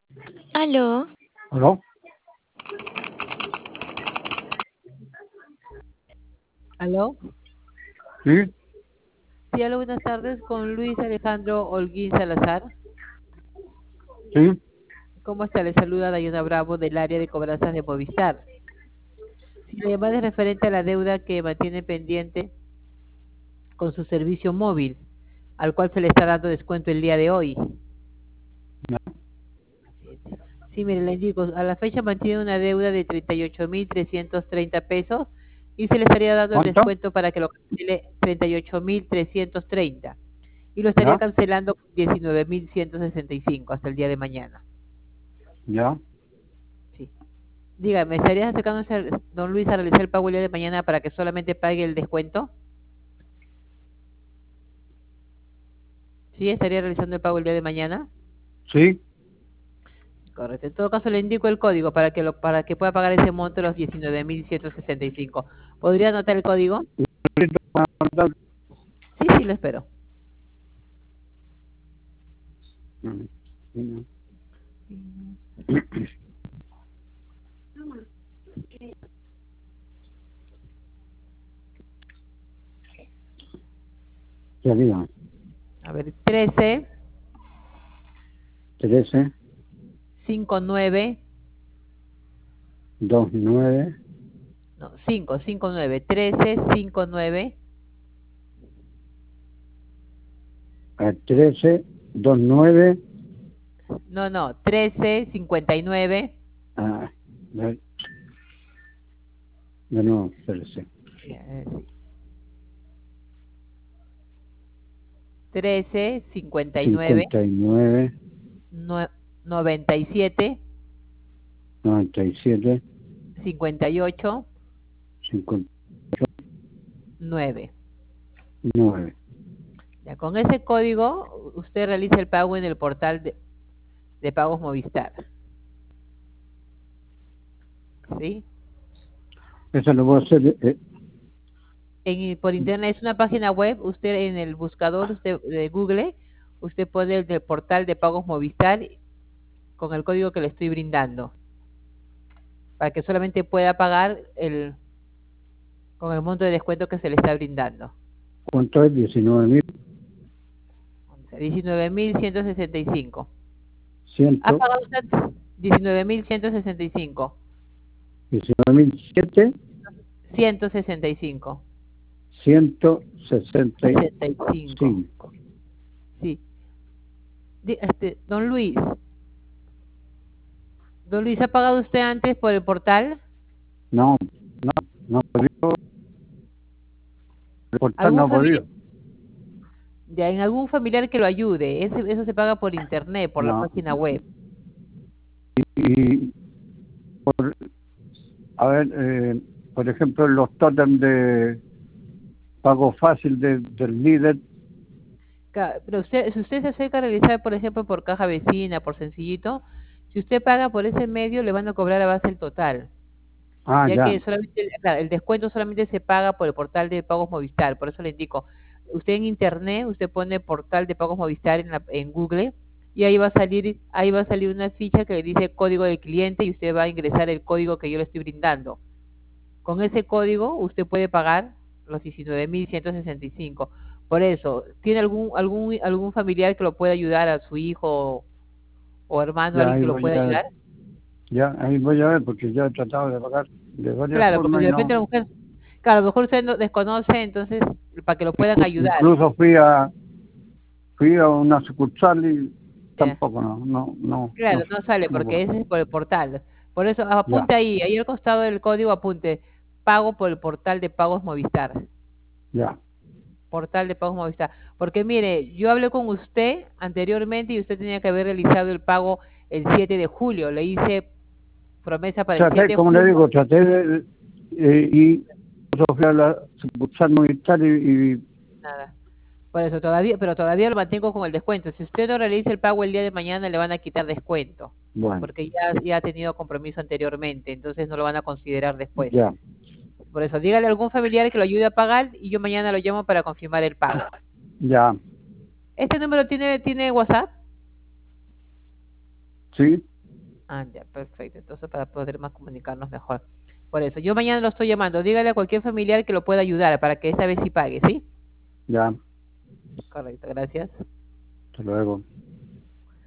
Aló, ¿Aló? ¿Aló? ¿Sí? Sí, aló, buenas tardes, con Luis Alejandro Holguín Salazar. ¿Sí? ¿Cómo está? Le saluda Dayana Bravo del área de cobranzas de Movistar. Si la llamada es referente a la deuda que mantiene pendiente con su servicio móvil, al cual se le está dando descuento el día de hoy. No. Sí, mire, le indico, a la fecha mantiene una deuda de 38.330 pesos y se le estaría dando el ¿Cuánto? descuento para que lo cancele 38.330 y lo estaría ¿Ya? cancelando 19.165 hasta el día de mañana. ¿Ya? Sí. Dígame, ¿estarías acercándose don Luis a realizar el pago el día de mañana para que solamente pague el descuento? ¿Sí? ¿Estaría realizando el pago el día de mañana? ¿Sí? Correcto. En todo caso, le indico el código para que pueda pagar ese monto, los 19.165. ¿Podría anotar el código? Sí, sí, lo espero. Mm. Ya diga. A ver, 13 13, 59, 29, no, 559, 13 59, 13, 29, no, 13 59, ah, de de nuevo, 13, sí, 13 59, 59, 97, 97, 58, 9. 59. Ya, con ese código usted realiza el pago en el portal de pagos Movistar. ¿Sí? Eso lo voy a hacer. Por internet es una página web, usted en el buscador usted, de Google, usted pone el del portal de pagos Movistar con el código que le estoy brindando, para que solamente pueda pagar con el monto de descuento que se le está brindando. ¿Cuánto es? 19.100. 19.165. ¿Ha pagado usted 19.165? 19.007, 165. 65. 165. Sí. Don Luis, ¿ha pagado usted antes por el portal? No, no, no he podido. El portal no ¿Algún ha familiar, podido. ya en algún familiar que lo ayude? Eso se paga por internet, por la No. página web. Y, por, a ver, por ejemplo, los tótems de pago fácil del líder. Pero si usted se acerca a realizar, por ejemplo, por caja vecina, por sencillito, si usted paga por ese medio, le van a cobrar a base el total, Ah, ya ya, que solamente, claro, el descuento solamente se paga por el portal de pagos Movistar. Por eso le indico, usted en internet, usted pone portal de pagos Movistar en Google y ahí va a salir una ficha que le dice código del cliente y usted va a ingresar el código que yo le estoy brindando. Con ese código usted puede pagar los 19.165. Por eso, ¿tiene algún familiar que lo pueda ayudar, a su hijo o hermano, ya alguien ahí que lo voy pueda a, ayudar? ya ahí voy a ver, porque ya he tratado de pagar de varias Claro, porque formas de y repente no. la mujer, claro, a lo mejor usted no desconoce, entonces, para que lo puedan ayudar. Incluso fui a una sucursal y Ya. tampoco, no Claro, no sale no porque puedo. ese es por el portal. Por eso, Ya, apunte ahí al costado del código apunte, pago por el portal de pagos Movistar. ya, Portal de pagos Movistar. Porque mire, yo hablé con usted anteriormente y usted tenía que haber realizado el pago el 7 de julio. Le hice promesa para el 7 traté, de como le julio. digo, traté de, y fui a la sucursal militar y Nada. Por eso pero todavía lo mantengo con el descuento. Si usted no realiza el pago el día de mañana, le van a quitar descuento. bueno, Porque ya ha tenido compromiso anteriormente, entonces no lo van a considerar después. ya, Por eso, dígale a algún familiar que lo ayude a pagar y yo mañana lo llamo para confirmar el pago. ya, ¿Este número tiene WhatsApp? sí, Ah, ya, perfecto. Entonces, para poder más comunicarnos mejor. Por eso, yo mañana lo estoy llamando. Dígale a cualquier familiar que lo pueda ayudar para que esa vez sí pague, ¿sí? Ya, Correcto, gracias. hasta luego.